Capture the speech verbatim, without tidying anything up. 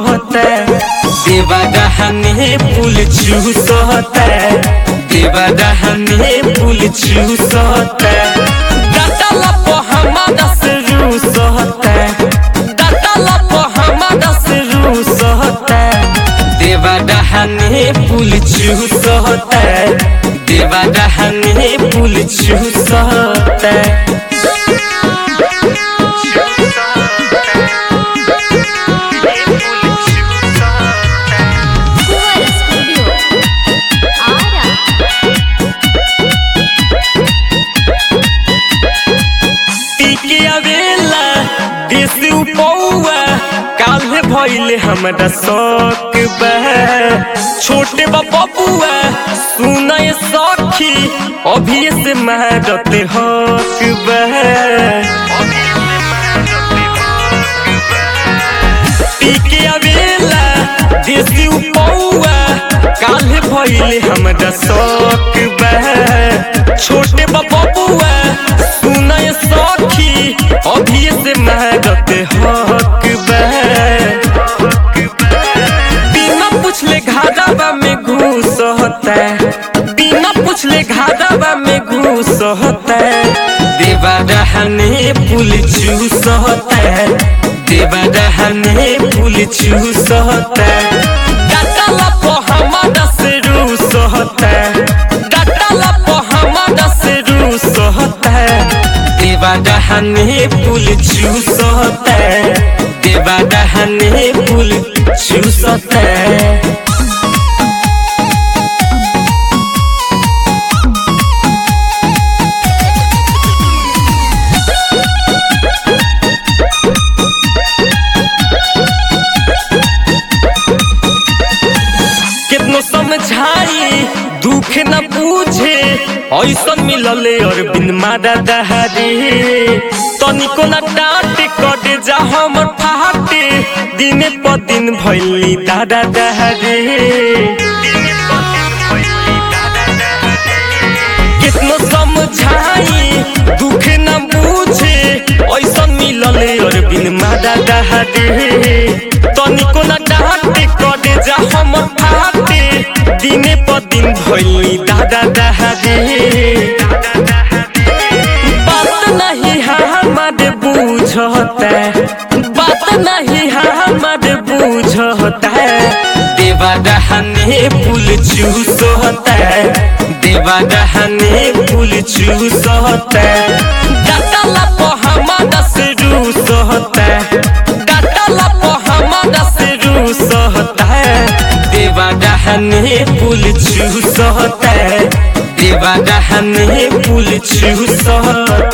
होता देवा दहने पुल चूस होता देवा दहने पुल चूस होता डाटा पो हमारा से रूस होता डाटा पो हमारा से रूस होता देवा दहने पुल चूस होता देवा दहने पुल चूस होता काल्हे भइले हमरा शौक बा छोटे बबुआ सुनय सखी अभी से मारते हक बा पीके आवेला देसी उपौआ काल्हे भइले हमरा शौक बा छोटे बबुआ सुनय सखी अभी से मारते हक बिना पूछले घादावा में घूस होता बिना पूछले घादावा में घूस होता देवा दहने पुल चूस होता देवा दहने पुल चूस होता डाटा पो हमारा से रूस होता डाटा पो हमारा से रूस होता देवा दहने पुल चूस होता देवा दहने पुल चूस होता कितनो समझाई दुख न पूछे ऐसा मिलले और बिन मारा दहारे तनिको न डांट कटे जा हमर फाटे दिन प दिन भइली दादा दहारे कितनो समझाई दुख न पूछे ऐसा मिलले और बिन मारा दहारे तनिको न डांट कटे जा हमर फाटे दिन प दिन भइली दादा दहारे बात नहीं हमारे बूझता बात नहीं हमारे बूझता देवा दहने पुल चूस होता देवा दहने पुल चूस होता डाटा पो हमारा से रूस होता डाटा पो हमारा से रूस होता देवा दहने पुल चूस होता देवा दहने पुल चूस होता